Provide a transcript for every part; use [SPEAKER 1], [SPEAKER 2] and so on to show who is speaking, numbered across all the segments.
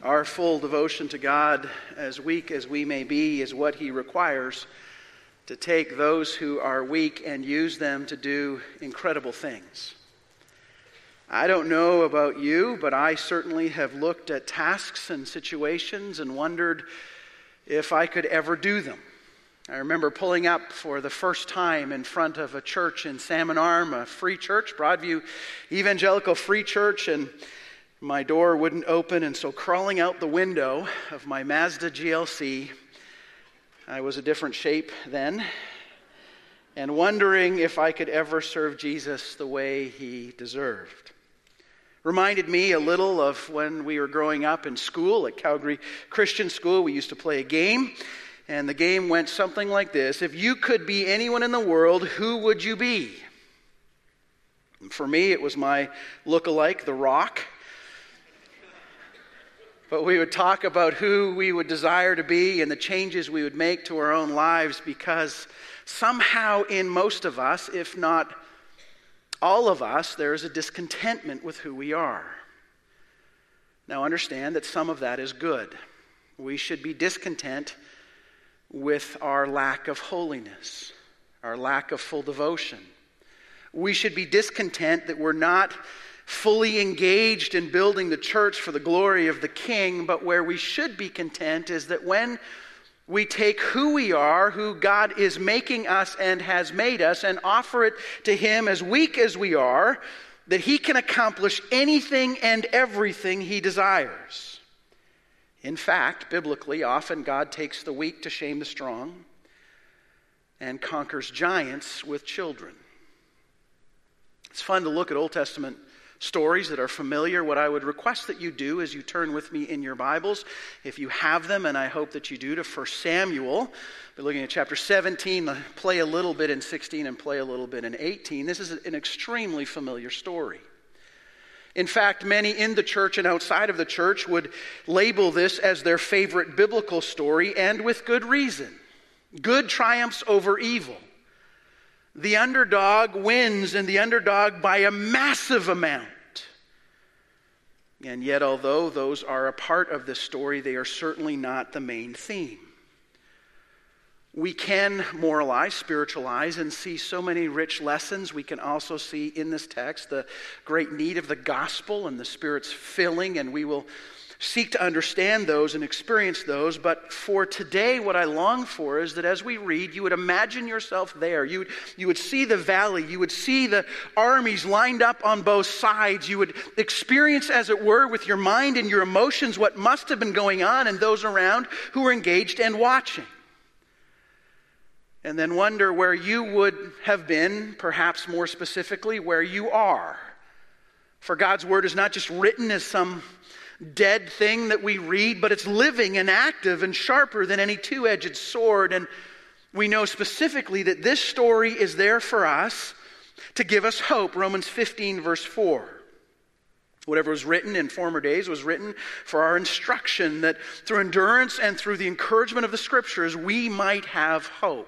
[SPEAKER 1] Our full devotion to God, as weak as we may be, is what He requires to take those who are weak and use them to do incredible things. I don't know about you, but I certainly have looked at tasks and situations and wondered if I could ever do them. I remember pulling up for the first time in front of a church in Salmon Arm, a free church, Broadview Evangelical Free Church, and my door wouldn't open, and so crawling out the window of my Mazda GLC, I was a different shape then, and wondering if I could ever serve Jesus the way He deserved. Reminded me a little of when we were growing up in school at Calgary Christian School. We used to play a game, and the game went something like this: if you could be anyone in the world, who would you be? And for me, it was my look-alike, The Rock. But we would talk about who we would desire to be and the changes we would make to our own lives, because somehow in most of us, if not all of us, there is a discontentment with who we are. Now understand that some of that is good. We should be discontent with our lack of holiness, our lack of full devotion. We should be discontent that we're not fully engaged in building the church for the glory of the King, but where we should be content is that when we take who we are, who God is making us and has made us, and offer it to Him as weak as we are, that He can accomplish anything and everything He desires. In fact, biblically, often God takes the weak to shame the strong and conquers giants with children. It's fun to look at Old Testament stories that are familiar. What I would request that you do is you turn with me in your Bibles, if you have them, and I hope that you do, to 1 Samuel. We're looking at chapter 17, play a little bit in 16 and play a little bit in 18. This is an extremely familiar story. In fact, many in the church and outside of the church would label this as their favorite biblical story, and with good reason. Good triumphs over evil. The underdog wins, and the underdog by a massive amount. And yet, although those are a part of this story, they are certainly not the main theme. We can moralize, spiritualize, and see so many rich lessons. We can also see in this text the great need of the gospel and the Spirit's filling, and we will seek to understand those and experience those. But for today, what I long for is that as we read, you would imagine yourself there. You would see the valley. You would see the armies lined up on both sides. You would experience, as it were, with your mind and your emotions, what must have been going on, and those around who were engaged and watching. And then wonder where you would have been, perhaps more specifically, where you are. For God's word is not just written as some dead thing that we read, but it's living and active and sharper than any two-edged sword. And we know specifically that this story is there for us to give us hope. Romans 15, verse 4. Whatever was written in former days was written for our instruction, that through endurance and through the encouragement of the Scriptures, we might have hope.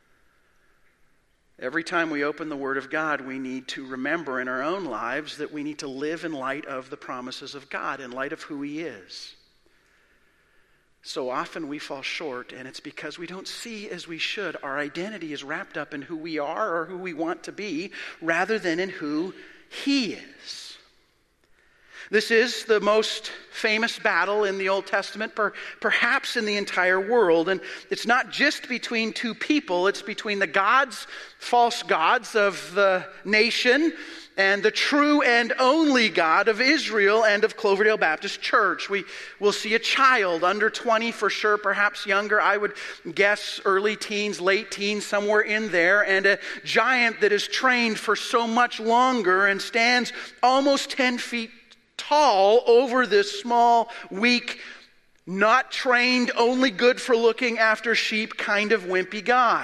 [SPEAKER 1] Every time we open the Word of God, we need to remember in our own lives that we need to live in light of the promises of God, in light of who He is. So often we fall short, and it's because we don't see as we should. Our identity is wrapped up in who we are or who we want to be, rather than in who He is. This is the most famous battle in the Old Testament, perhaps in the entire world. And it's not just between two people, it's between the gods, false gods of the nation, and the true and only God of Israel and of Cloverdale Baptist Church. We will see a child under 20 for sure, perhaps younger. I would guess early teens, late teens, somewhere in there. And a giant that is trained for so much longer and stands almost 10 feet tall over this small, weak, not trained, only good for looking after sheep kind of wimpy guy.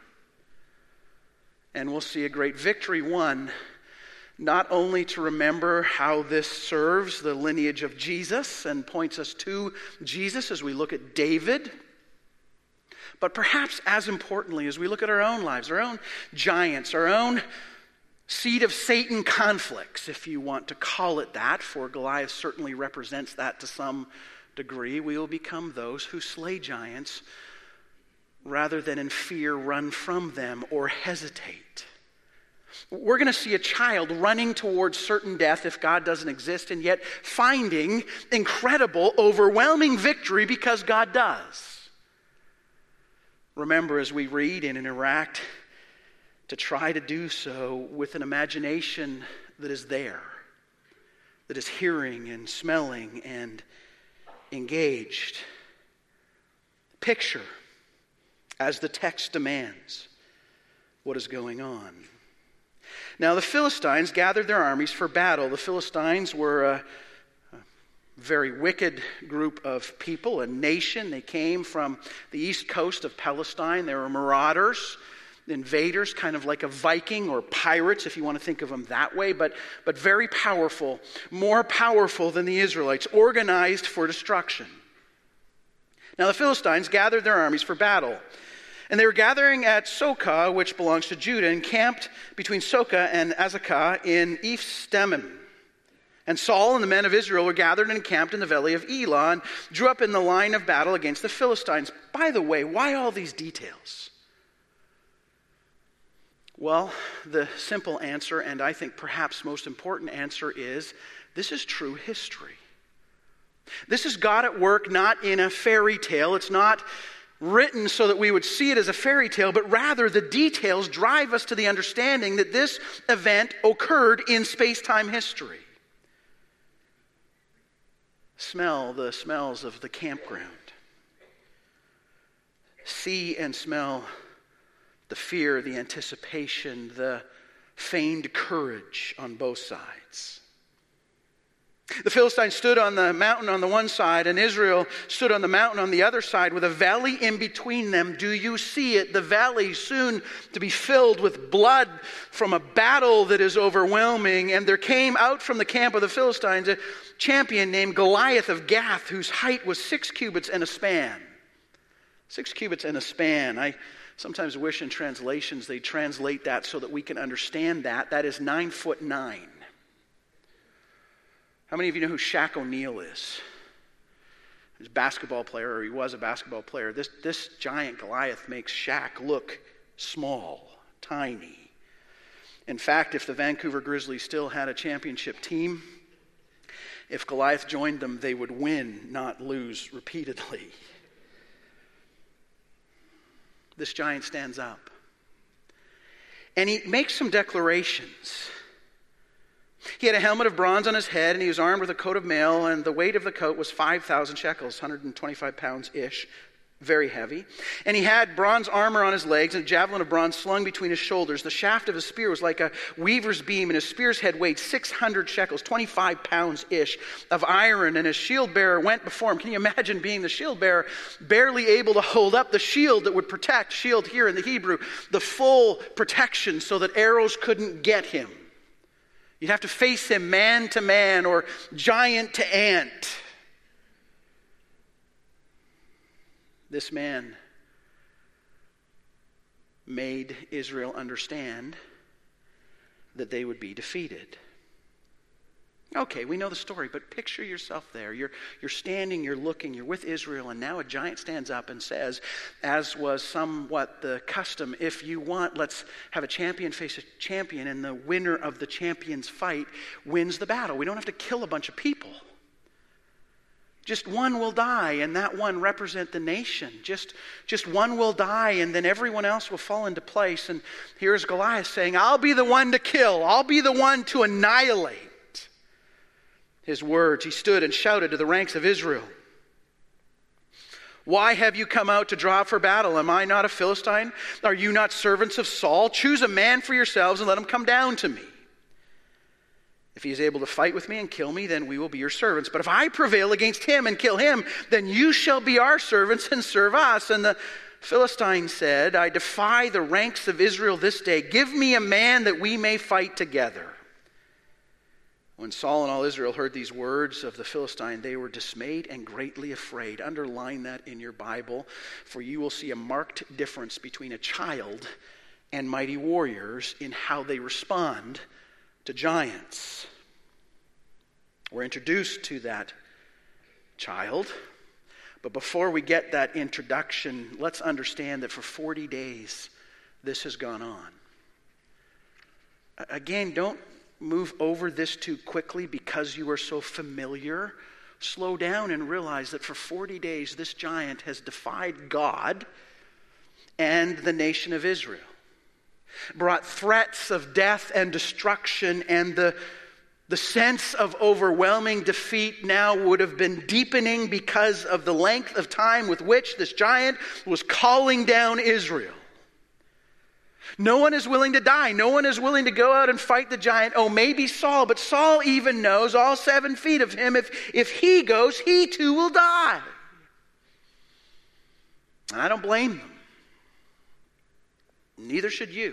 [SPEAKER 1] And we'll see a great victory won, not only to remember how this serves the lineage of Jesus and points us to Jesus as we look at David, but perhaps as importantly as we look at our own lives, our own giants, our own seed of Satan conflicts, if you want to call it that, for Goliath certainly represents that to some degree, we will become those who slay giants rather than in fear run from them or hesitate. We're going to see a child running towards certain death if God doesn't exist, and yet finding incredible, overwhelming victory because God does. Remember, as we read and interact, to try to do so with an imagination that is there, that is hearing and smelling and engaged. Picture, as the text demands, what is going on. Now the Philistines gathered their armies for battle. The Philistines were a very wicked group of people, a nation. They came from the east coast of Palestine. They were marauders, invaders, kind of like a Viking or pirates, if you want to think of them that way, but very powerful, more powerful than the Israelites, organized for destruction. Now the Philistines gathered their armies for battle. And they were gathering at Socoh, which belongs to Judah, and camped between Socoh and Azekah in Ephs-Dammim. And Saul and the men of Israel were gathered and encamped in the valley of Elah and drew up in the line of battle against the Philistines. By the way, why all these details? Well, the simple answer, and I think perhaps most important answer, is this is true history. This is God at work, not in a fairy tale. It's not written so that we would see it as a fairy tale, but rather the details drive us to the understanding that this event occurred in space-time history. Smell the smells of the campground. See and smell the fear, the anticipation, the feigned courage on both sides. The Philistines stood on the mountain on the one side, and Israel stood on the mountain on the other side with a valley in between them. Do you see it? The valley soon to be filled with blood from a battle that is overwhelming. And there came out from the camp of the Philistines a champion named Goliath of Gath, whose height was 6 cubits and a span. 6 cubits and a span. I sometimes wish in translations they translate that so that we can understand that. That is 9'9". How many of you know who Shaq O'Neal is? He's a basketball player, or he was a basketball player. This giant Goliath makes Shaq look small, tiny. In fact, if the Vancouver Grizzlies still had a championship team, if Goliath joined them, they would win, not lose repeatedly. This giant stands up. And he makes some declarations. He had a helmet of bronze on his head, and he was armed with a coat of mail, and the weight of the coat was 5,000 shekels, 125 pounds-ish, very heavy. And he had bronze armor on his legs, and a javelin of bronze slung between his shoulders. The shaft of his spear was like a weaver's beam, and his spear's head weighed 600 shekels, 25 pounds-ish of iron, and his shield bearer went before him. Can you imagine being the shield bearer, barely able to hold up the shield that would protect, shield here in the Hebrew, the full protection so that arrows couldn't get him? You'd have to face him man to man or giant to ant. This man made Israel understand that they would be defeated. Okay, we know the story, but picture yourself there. You're standing, you're looking, you're with Israel, and now a giant stands up and says, as was somewhat the custom, if you want, let's have a champion face a champion, and the winner of the champion's fight wins the battle. We don't have to kill a bunch of people. Just one will die, and that one represent the nation. Just one will die, and then everyone else will fall into place. And here's Goliath saying, I'll be the one to kill. I'll be the one to annihilate. His words, he stood and shouted to the ranks of Israel, why have you come out to draw for battle? Am I not a Philistine? Are you not servants of Saul? Choose a man for yourselves and let him come down to me. If he is able to fight with me and kill me, then we will be your servants. But if I prevail against him and kill him, then you shall be our servants and serve us. And the Philistine said, I defy the ranks of Israel this day. Give me a man that we may fight together. When Saul and all Israel heard these words of the Philistine, they were dismayed and greatly afraid. Underline that in your Bible, for you will see a marked difference between a child and mighty warriors in how they respond to giants. We're introduced to that child. But before we get that introduction, let's understand that for 40 days this has gone on. Again, don't move over this too quickly because you are so familiar. Slow down and realize that for 40 days this giant has defied God and the nation of Israel. Brought threats of death and destruction, and the sense of overwhelming defeat now would have been deepening because of the length of time with which this giant was calling down Israel. No one is willing to die. No one is willing to go out and fight the giant. Oh, maybe Saul, but Saul even knows all 7 feet of him. If he goes, he too will die. And I don't blame them. Neither should you.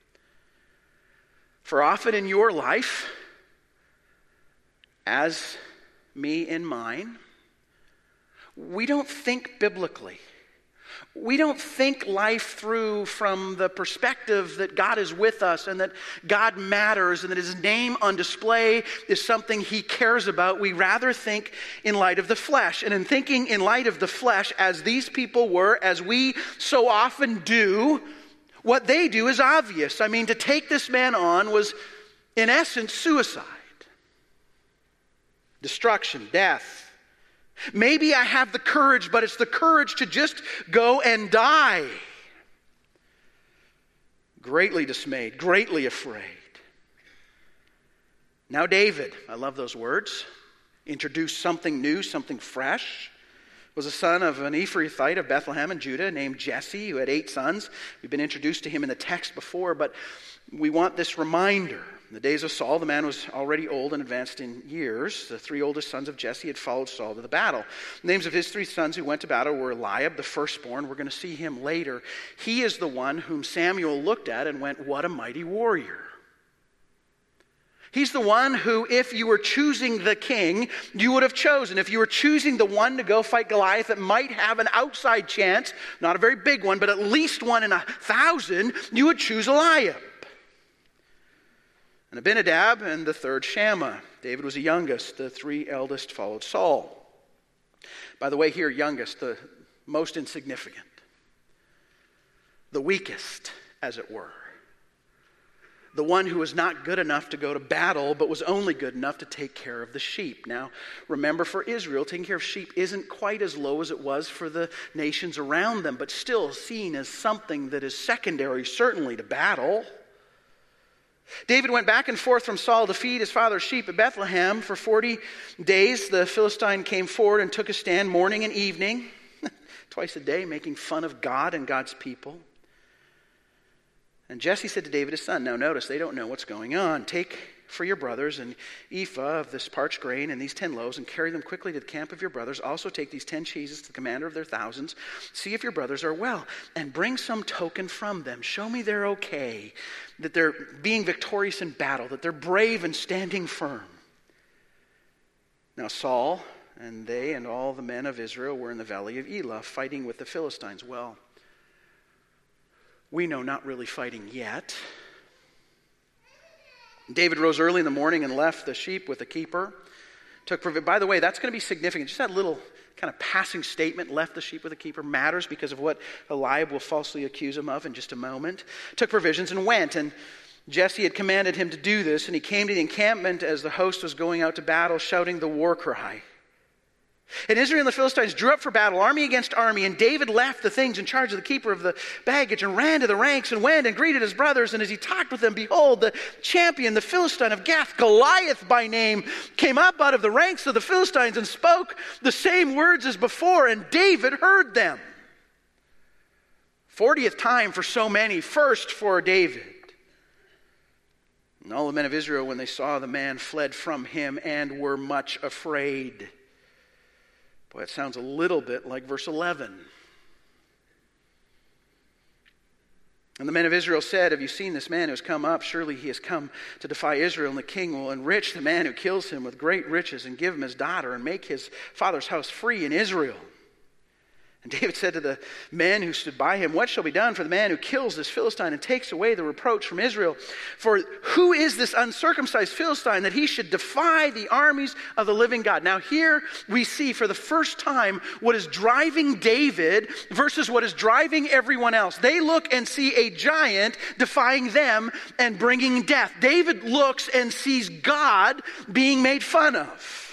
[SPEAKER 1] For often in your life, as me in mine, we don't think biblically. We don't think life through from the perspective that God is with us and that God matters and that His name on display is something He cares about. We rather think in light of the flesh. And in thinking in light of the flesh, as these people were, as we so often do, what they do is obvious. I mean, to take this man on was, in essence, suicide. Destruction, death. Maybe I have the courage, but it's the courage to just go and die. Greatly dismayed, greatly afraid. Now David, I love those words, introduced something new, something fresh. Was a son of an Ephrathite of Bethlehem in Judah named Jesse, who had 8 sons. We've been introduced to him in the text before, but we want this reminder. In the days of Saul, the man was already old and advanced in years. The 3 oldest sons of Jesse had followed Saul to the battle. The names of his 3 sons who went to battle were Eliab, the firstborn. We're going to see him later. He is the one whom Samuel looked at and went, "What a mighty warrior." He's the one who, if you were choosing the king, you would have chosen. If you were choosing the one to go fight Goliath that might have an outside chance, not a very big one, but at least 1 in 1,000, you would choose Eliab. And Abinadab and the 3rd Shammah. David was the youngest. The 3 eldest followed Saul. By the way, here, youngest, the most insignificant. The weakest, as it were. The one who was not good enough to go to battle, but was only good enough to take care of the sheep. Now, remember, for Israel, taking care of sheep isn't quite as low as it was for the nations around them, but still seen as something that is secondary, certainly, to battle. David went back and forth from Saul to feed his father's sheep at Bethlehem. For 40 days, the Philistine came forward and took a stand morning and evening, twice a day, making fun of God and God's people. And Jesse said to David his son, now notice, they don't know what's going on. Take for your brothers an ephah of this parched grain and these 10 loaves and carry them quickly to the camp of your brothers. Also take these 10 cheeses to the commander of their thousands. See if your brothers are well and bring some token from them. Show me they're okay, that they're being victorious in battle, that they're brave and standing firm. Now Saul and they and all the men of Israel were in the valley of Elah fighting with the Philistines. Well, we know not really fighting yet. David rose early in the morning and left the sheep with a keeper. By the way, that's going to be significant. Just that little kind of passing statement, left the sheep with a keeper, matters because of what Eliab will falsely accuse him of in just a moment. Took provisions and went. And Jesse had commanded him to do this. And he came to the encampment as the host was going out to battle, shouting the war cry. And Israel and the Philistines drew up for battle, army against army, and David left the things in charge of the keeper of the baggage and ran to the ranks and went and greeted his brothers. And as he talked with them, behold, the champion, the Philistine of Gath, Goliath by name, came up out of the ranks of the Philistines and spoke the same words as before, and David heard them. 40th time for so many, first for David. And all the men of Israel, when they saw the man, fled from him and were much afraid. Boy, it sounds a little bit like verse 11. And the men of Israel said, have you seen this man who has come up? Surely he has come to defy Israel, and the king will enrich the man who kills him with great riches and give him his daughter and make his father's house free in Israel. And David said to the men who stood by him, "What shall be done for the man who kills this Philistine and takes away the reproach from Israel? For who is this uncircumcised Philistine that he should defy the armies of the living God?" Now here we see for the first time what is driving David versus what is driving everyone else. They look and see a giant defying them and bringing death. David looks and sees God being made fun of.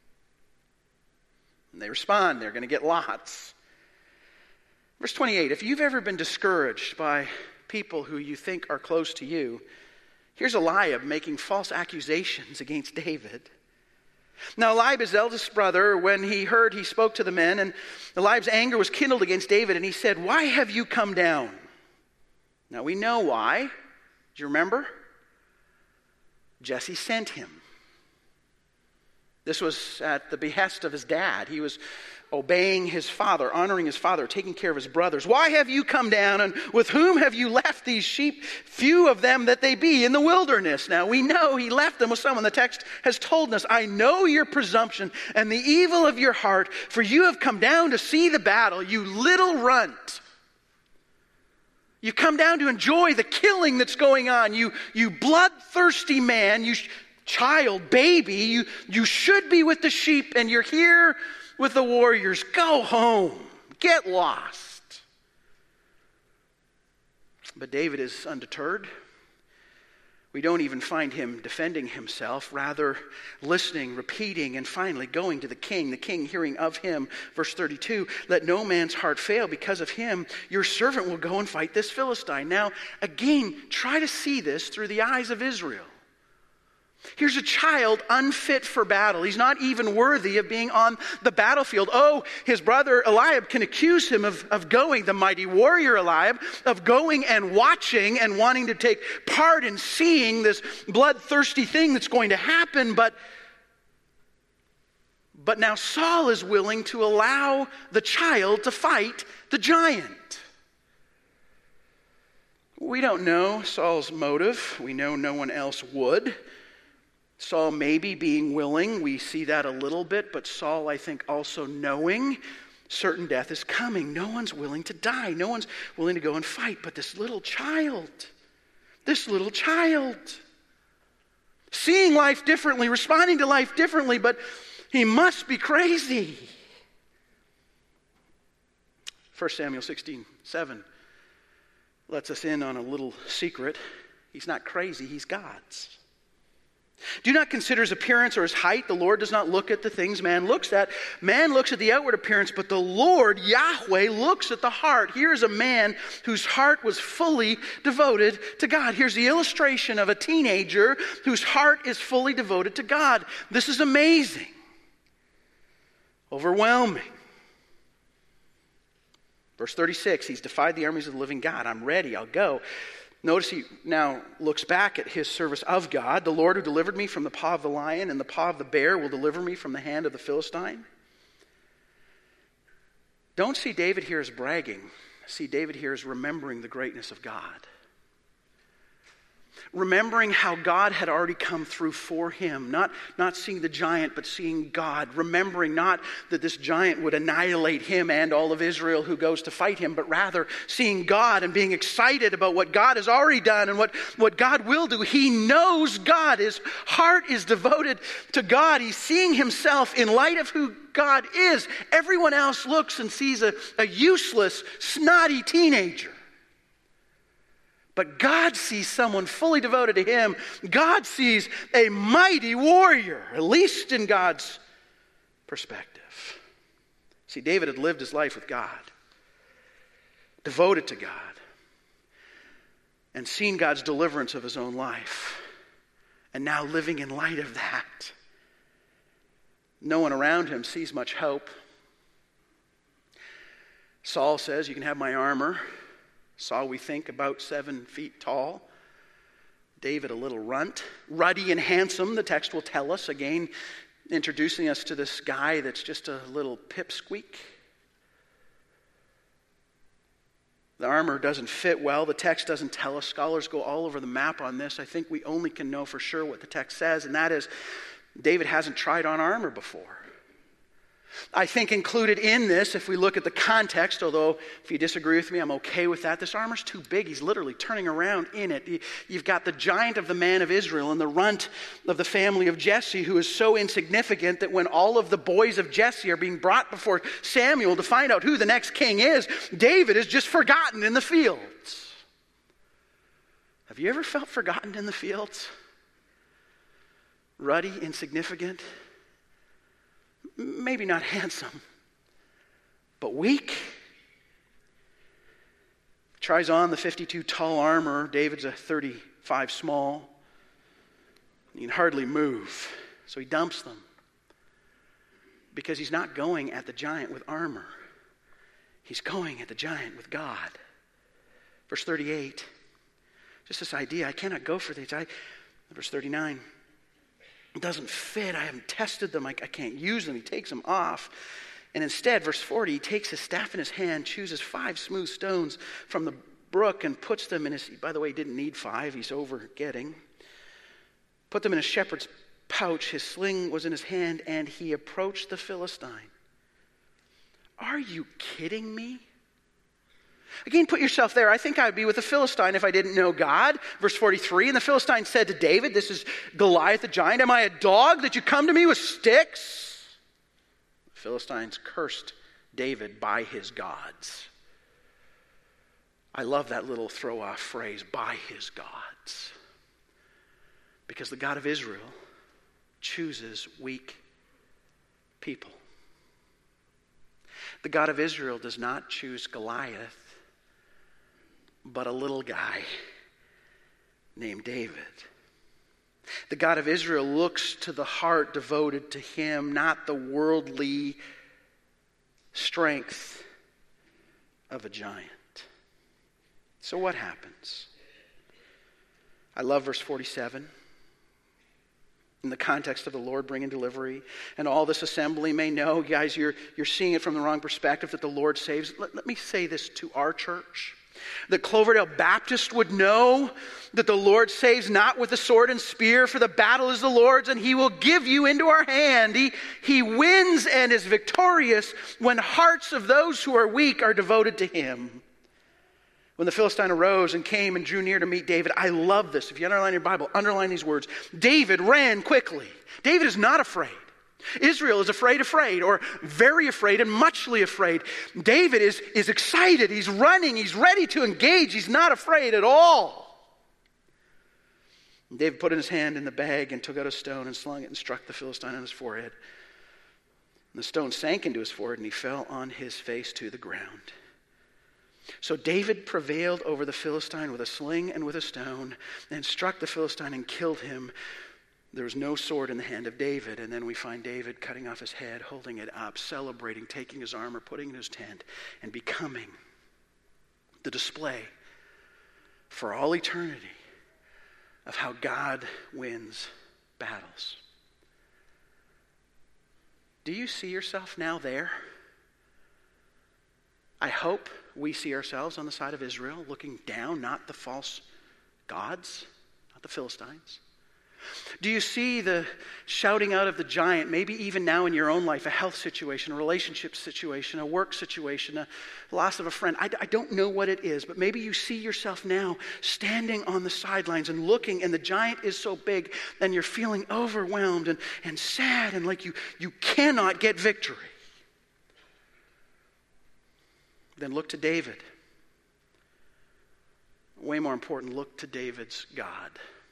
[SPEAKER 1] And they respond, they're going to get lots. Verse 28, if you've ever been discouraged by people who you think are close to you, here's Eliab making false accusations against David. Now Eliab, his eldest brother, when he heard, he spoke to the men, and Eliab's anger was kindled against David, and he said, "Why have you come down?" Now we know why. Do you remember? Jesse sent him. This was at the behest of his dad. He was obeying his father, honoring his father, taking care of his brothers. "Why have you come down, and with whom have you left these sheep, few of them that they be, in the wilderness?" Now we know he left them with someone. The text has told us, "I know your presumption and the evil of your heart, for you have come down to see the battle, you little runt." You've come down to enjoy the killing that's going on. You bloodthirsty man, you child, baby, you should be with the sheep, and you're here with the warriors. Go home. Get lost. But David is undeterred. We don't even find him defending himself, rather listening, repeating, and finally going to the king. The king hearing of him, verse 32, "Let no man's heart fail because of him. Your servant will go and fight this Philistine." Now, again, try to see this through the eyes of Israel. Here's a child unfit for battle. He's not even worthy of being on the battlefield. Oh, his brother Eliab can accuse him of going, the mighty warrior Eliab, of going and watching and wanting to take part in seeing this bloodthirsty thing that's going to happen. But now Saul is willing to allow the child to fight the giant. We don't know Saul's motive. We know no one else would. Saul maybe being willing, we see that a little bit, but Saul, I think, also knowing certain death is coming. No one's willing to die. No one's willing to go and fight. But this little child, seeing life differently, responding to life differently, but he must be crazy. 1 Samuel 16:7 lets us in on a little secret. He's not crazy, he's God's. "Do not consider his appearance or his height. The Lord does not look at the things man looks at. Man looks at the outward appearance, but the Lord, Yahweh, looks at the heart." Here is a man whose heart was fully devoted to God. Here's the illustration of a teenager whose heart is fully devoted to God. This is amazing. Overwhelming. Verse 36, he's defied the armies of the living God. "I'm ready, I'll go." Notice he now looks back at his service of God. "The Lord who delivered me from the paw of the lion and the paw of the bear will deliver me from the hand of the Philistine." Don't see David here as bragging. See David here as remembering the greatness of God. Remembering how God had already come through for him. Not seeing the giant, but seeing God. Remembering not that this giant would annihilate him and all of Israel who goes to fight him, but rather seeing God and being excited about what God has already done and what God will do. He knows God. His heart is devoted to God. He's seeing himself in light of who God is. Everyone else looks and sees a useless, snotty teenager. But God sees someone fully devoted to him. God sees a mighty warrior, at least in God's perspective. See, David had lived his life with God, devoted to God, and seen God's deliverance of his own life, and now living in light of that. No one around him sees much hope. Saul says, "You can have my armor." Saul, we think, about 7 feet tall. David, a little runt. Ruddy and handsome, the text will tell us. Again, introducing us to this guy that's just a little pipsqueak. The armor doesn't fit well. The text doesn't tell us. Scholars go all over the map on this. I think we only can know for sure what the text says, and that is David hasn't tried on armor before. I think included in this, if we look at the context, although if you disagree with me, I'm okay with that. This armor's too big. He's literally turning around in it. You've got the giant of the man of Israel and the runt of the family of Jesse, who is so insignificant that when all of the boys of Jesse are being brought before Samuel to find out who the next king is, David is just forgotten in the fields. Have you ever felt forgotten in the fields? Ruddy, insignificant, maybe not handsome, but weak. Tries on the 52 tall armor. David's a 35 small. He can hardly move, so he dumps them because he's not going at the giant with armor. He's going at the giant with God. Verse 38, just this idea, I cannot go for these. Verse 39, it doesn't fit. I haven't tested them. I can't use them. He takes them off. And instead, verse 40, he takes his staff in his hand, chooses 5 smooth stones from the brook and puts them in his, by the way, he didn't need 5. He's over getting. Put them in a shepherd's pouch. His sling was in his hand, and he approached the Philistine. Are you kidding me? Again, put yourself there. I think I would be with the Philistine if I didn't know God. Verse 43, and the Philistine said to David, this is Goliath the giant, am I a dog that you come to me with sticks? The Philistines cursed David by his gods. I love that little throw-off phrase, by his gods. Because the God of Israel chooses weak people. The God of Israel does not choose Goliath, but a little guy named David. The God of Israel looks to the heart devoted to him, not the worldly strength of a giant. So what happens? I love verse 47. In the context of the Lord bringing delivery, and all this assembly may know, guys, you're seeing it from the wrong perspective, that the Lord saves. Let me say this to our church. That Cloverdale Baptist would know that the Lord saves not with the sword and spear, for the battle is the Lord's, and he will give you into our hand. He wins and is victorious when hearts of those who are weak are devoted to him. When the Philistine arose and came and drew near to meet David, I love this. If you underline your Bible, underline these words. David ran quickly. David is not afraid. Israel is afraid, or very afraid and muchly afraid. David is excited. He's running. He's ready to engage. He's not afraid at all. And David put in his hand in the bag and took out a stone and slung it and struck the Philistine on his forehead. And the stone sank into his forehead and he fell on his face to the ground. So David prevailed over the Philistine with a sling and with a stone and struck the Philistine and killed him. There was no sword in the hand of David. And then we find David cutting off his head, holding it up, celebrating, taking his armor, putting it in his tent, and becoming the display for all eternity of how God wins battles. Do you see yourself now there? I hope we see ourselves on the side of Israel, looking down, not the false gods, not the Philistines. Do you see the shouting out of the giant, maybe even now in your own life, a health situation, a relationship situation, a work situation, a loss of a friend? I don't know what it is, but maybe you see yourself now standing on the sidelines and looking, and the giant is so big, and you're feeling overwhelmed and sad, and like you cannot get victory. Then look to David. Way more important, look to David's God.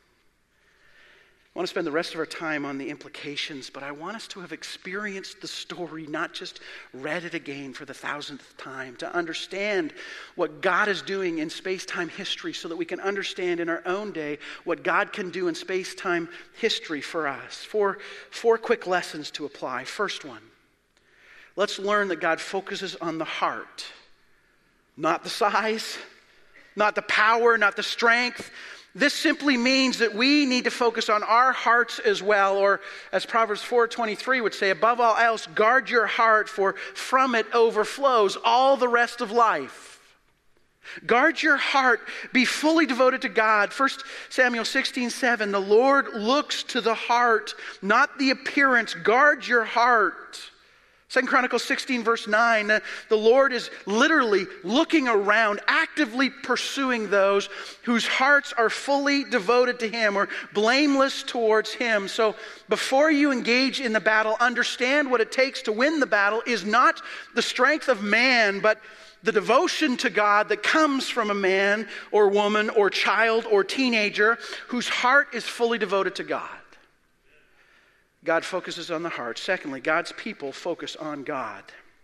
[SPEAKER 1] I want to spend the rest of our time on the implications, but I want us to have experienced the story, not just read it again for the 1000th time, to understand what God is doing in space-time history so that we can understand in our own day what God can do in space-time history for us. Four quick lessons to apply. First one, let's learn that God focuses on the heart, not the size, not the power, not the strength. This simply means that we need to focus on our hearts as well, or as Proverbs 4:23 would say, above all else, guard your heart, for from it overflows all the rest of life. Guard your heart. Be fully devoted to God. 1 Samuel 16:7, the Lord looks to the heart, not the appearance. Guard your heart. 2 Chronicles 16 verse 9, the Lord is literally looking around, actively pursuing those whose hearts are fully devoted to Him or blameless towards Him. So before you engage in the battle, understand what it takes to win the battle is not the strength of man, but the devotion to God that comes from a man or woman or child or teenager whose heart is fully devoted to God. God focuses on the heart. Secondly, God's people focus on God.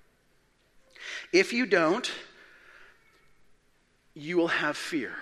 [SPEAKER 1] If you don't, you will have fear.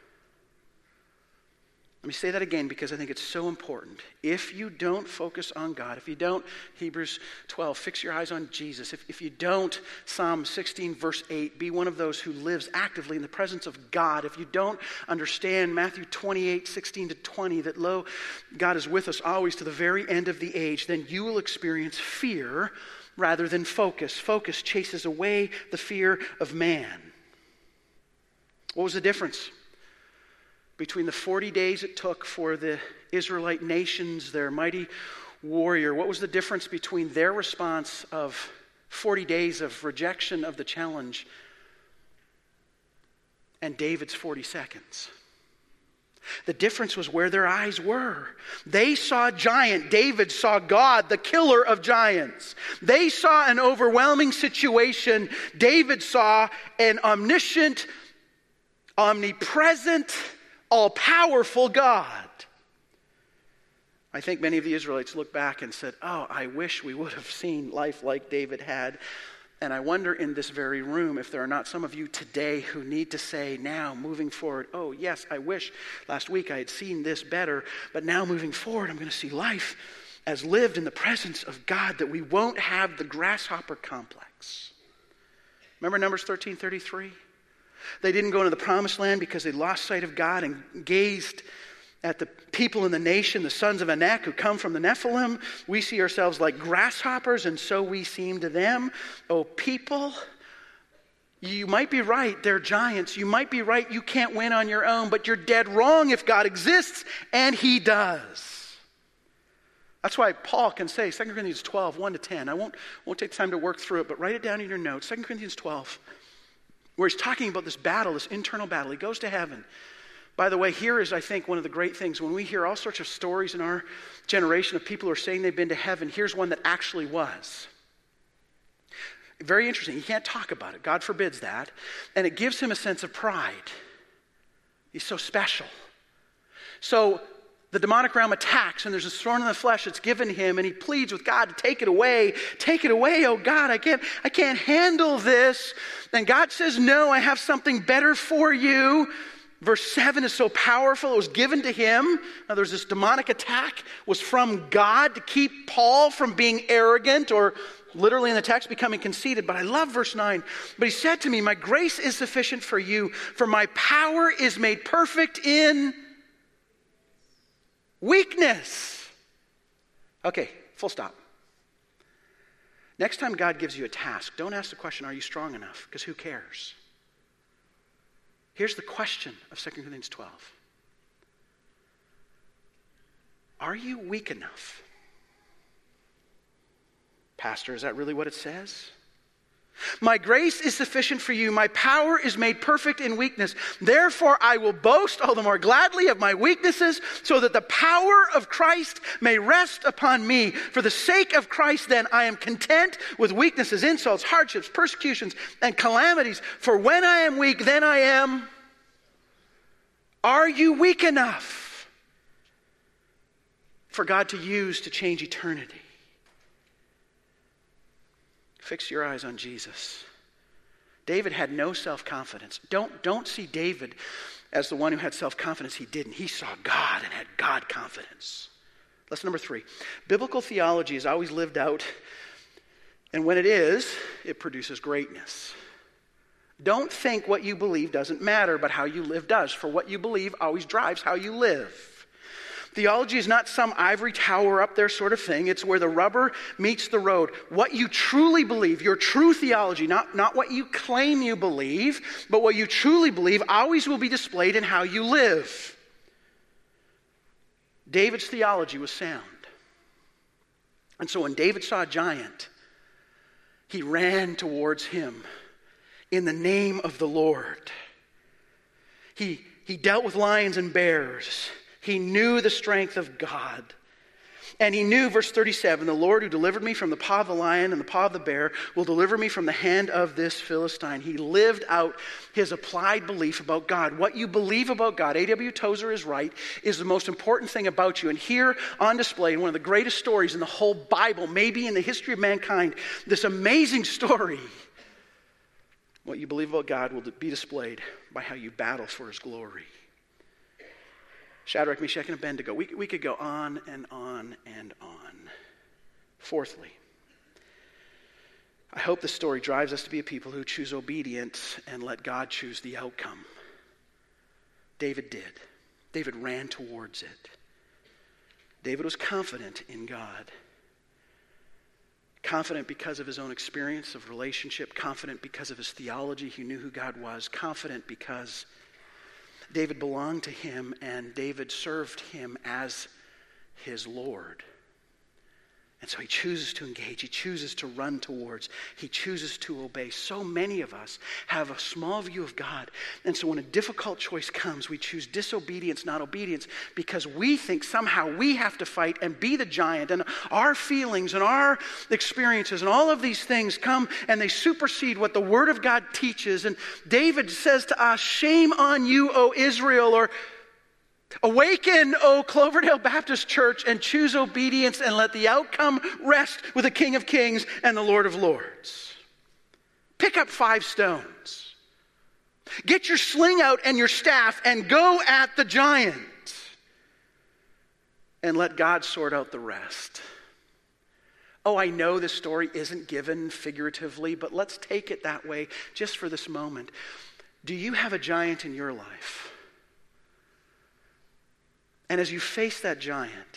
[SPEAKER 1] Let me say that again because I think it's so important. If you don't focus on God, if you don't, Hebrews 12, fix your eyes on Jesus. If you don't, Psalm 16, verse 8, be one of those who lives actively in the presence of God. If you don't understand Matthew 28, 16 to 20, that lo, God is with us always to the very end of the age, then you will experience fear rather than focus. Focus chases away the fear of man. What was the difference between the 40 days it took for the Israelite nations, their mighty warrior? What was the difference between their response of 40 days of rejection of the challenge and David's 40 seconds? The difference was where their eyes were. They saw a giant. David saw God, the killer of giants. They saw an overwhelming situation. David saw an omniscient, omnipresent, all-powerful God. I think many of the Israelites looked back and said, oh, I wish we would have seen life like David had. And I wonder in this very room if there are not some of you today who need to say now, moving forward, oh, yes, I wish last week I had seen this better, but now moving forward, I'm going to see life as lived in the presence of God, that we won't have the grasshopper complex. Remember Numbers 13:33? They didn't go into the promised land because they lost sight of God and gazed at the people in the nation, the sons of Anak, who come from the Nephilim. We see ourselves like grasshoppers, and so we seem to them. Oh, people, you might be right, they're giants. You might be right, you can't win on your own, but you're dead wrong if God exists, and He does. That's why Paul can say, 2 Corinthians 12, 1 to 10. I won't take time to work through it, but write it down in your notes. 2 Corinthians 12. Where he's talking about this battle, this internal battle. He goes to heaven. By the way, here is, I think, one of the great things. When we hear all sorts of stories in our generation of people who are saying they've been to heaven, here's one that actually was. Very interesting. He can't talk about it. God forbids that. And it gives him a sense of pride. He's so special. So the demonic realm attacks, and there's this thorn in the flesh that's given him, and he pleads with God to take it away. Take it away, oh God, I can't handle this. And God says, no, I have something better for you. Verse 7 is so powerful. It was given to him. Now there's this demonic attack was from God to keep Paul from being arrogant, or literally in the text becoming conceited. But I love verse 9. But he said to me, my grace is sufficient for you, for my power is made perfect in weakness. Okay, full stop. Next time God gives you a task, don't ask the question, are you strong enough? Because who cares? Here's the question of 2 Corinthians 12. Are you weak enough? Pastor, is that really what it says? My grace is sufficient for you. My power is made perfect in weakness. Therefore, I will boast all the more gladly of my weaknesses, so that the power of Christ may rest upon me. For the sake of Christ, then, I am content with weaknesses, insults, hardships, persecutions, and calamities. For when I am weak, then I am. Are you weak enough for God to use to change eternity? Fix your eyes on Jesus. David had no self-confidence. Don't see David as the one who had self-confidence. He didn't. He saw God and had God confidence. Lesson number 3. Biblical theology is always lived out, and when it is, it produces greatness. Don't think what you believe doesn't matter, but how you live does. For what you believe always drives how you live. Theology is not some ivory tower up there sort of thing. It's where the rubber meets the road. What you truly believe, your true theology, not what you claim you believe, but what you truly believe always will be displayed in how you live. David's theology was sound. And so when David saw a giant, He ran towards him in the name of the Lord. He dealt with lions and bears. He knew the strength of God. And he knew, verse 37, the Lord who delivered me from the paw of the lion and the paw of the bear will deliver me from the hand of this Philistine. He lived out his applied belief about God. What you believe about God, A.W. Tozer is right, is the most important thing about you. And here on display in one of the greatest stories in the whole Bible, maybe in the history of mankind, this amazing story, what you believe about God will be displayed by how you battle for his glory. Shadrach, Meshach, and Abednego. We could go on and on and on. Fourthly, I hope this story drives us to be a people who choose obedience and let God choose the outcome. David did. David ran towards it. David was confident in God. Confident because of his own experience of relationship. Confident because of his theology. He knew who God was. Confident because David belonged to him and David served him as his Lord. And so he chooses to engage. He chooses to run towards. He chooses to obey. So many of us have a small view of God. And so when a difficult choice comes, we choose disobedience, not obedience, because we think somehow we have to fight and be the giant. And our feelings and our experiences and all of these things come and they supersede what the Word of God teaches. And David says to us, "Shame on you, O Israel," or "Awaken, O Cloverdale Baptist Church, and choose obedience and let the outcome rest with the King of Kings and the Lord of Lords." Pick up 5 stones. Get your sling out and your staff and go at the giant. And let God sort out the rest. Oh, I know this story isn't given figuratively, but let's take it that way just for this moment. Do you have a giant in your life? And as you face that giant,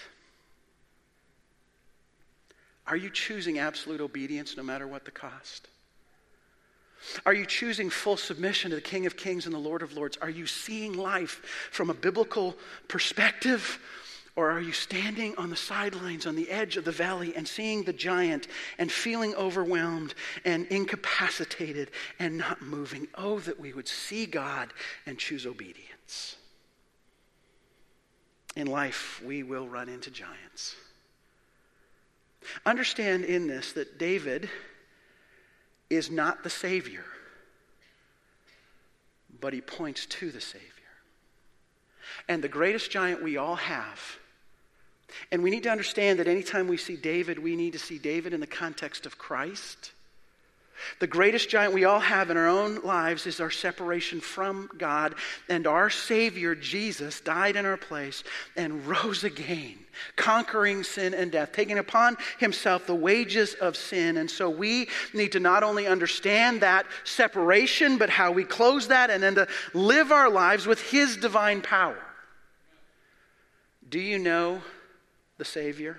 [SPEAKER 1] are you choosing absolute obedience no matter what the cost? Are you choosing full submission to the King of Kings and the Lord of Lords? Are you seeing life from a biblical perspective? Or are you standing on the sidelines, on the edge of the valley and seeing the giant and feeling overwhelmed and incapacitated and not moving? Oh, that we would see God and choose obedience. In life, we will run into giants. Understand in this that David is not the Savior, but he points to the Savior. And the greatest giant we all have, and we need to understand that anytime we see David, we need to see David in the context of Christ. The greatest giant we all have in our own lives is our separation from God, and our Savior, Jesus, died in our place and rose again, conquering sin and death, taking upon himself the wages of sin. And so we need to not only understand that separation, but how we close that and then to live our lives with his divine power. Do you know the Savior?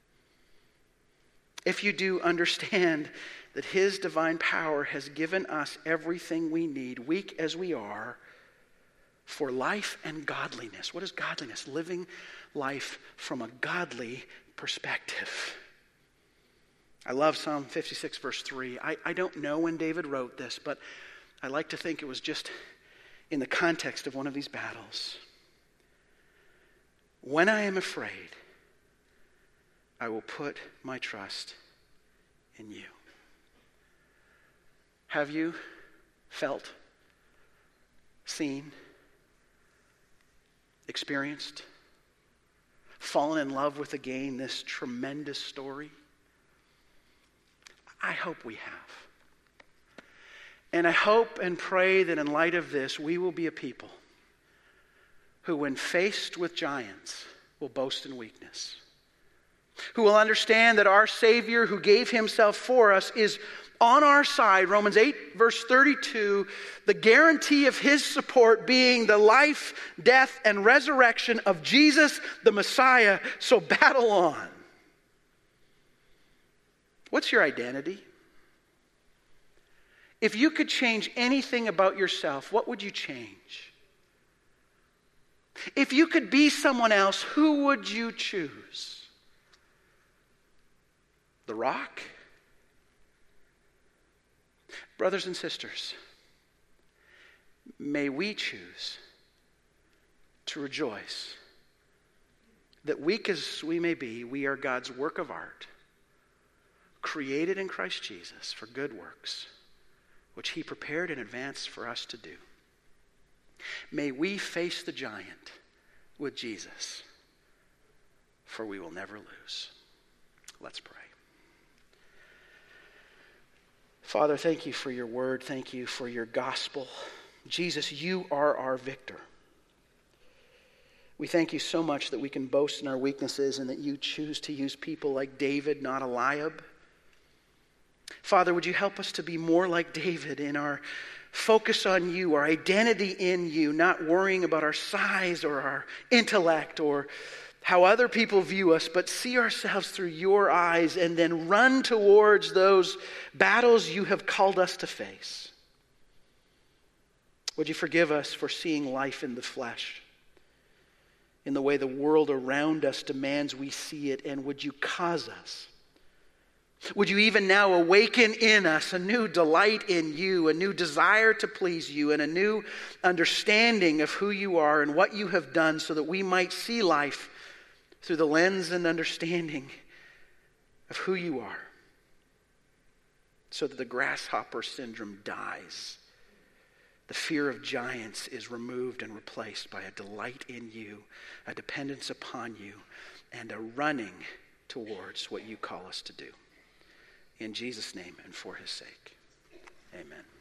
[SPEAKER 1] If you do, understand that his divine power has given us everything we need, weak as we are, for life and godliness. What is godliness? Living life from a godly perspective. I love Psalm 56, verse 3. I don't know when David wrote this, but I like to think it was just in the context of one of these battles. When I am afraid, I will put my trust in you. Have you felt, seen, experienced, fallen in love with again this tremendous story? I hope we have. And I hope and pray that in light of this, we will be a people who, when faced with giants, will boast in weakness. Who will understand that our Savior who gave himself for us is on our side. Romans 8, verse 32, the guarantee of his support being the life, death, and resurrection of Jesus, the Messiah. So battle on. What's your identity? If you could change anything about yourself, what would you change? If you could be someone else, who would you choose? The rock? Brothers and sisters, may we choose to rejoice that weak as we may be, we are God's work of art, created in Christ Jesus for good works, which he prepared in advance for us to do. May we face the giant with Jesus, for we will never lose. Let's pray. Father, thank you for your word. Thank you for your gospel. Jesus, you are our victor. We thank you so much that we can boast in our weaknesses and that you choose to use people like David, not Eliab. Father, would you help us to be more like David in our focus on you, our identity in you, not worrying about our size or our intellect or how other people view us, but see ourselves through your eyes and then run towards those battles you have called us to face. Would you forgive us for seeing life in the flesh, in the way the world around us demands we see it, and would you cause us? Would you even now awaken in us a new delight in you, a new desire to please you, and a new understanding of who you are and what you have done so that we might see life through the lens and understanding of who you are, so that the grasshopper syndrome dies. The fear of giants is removed and replaced by a delight in you, a dependence upon you, and a running towards what you call us to do. In Jesus' name and for his sake, amen.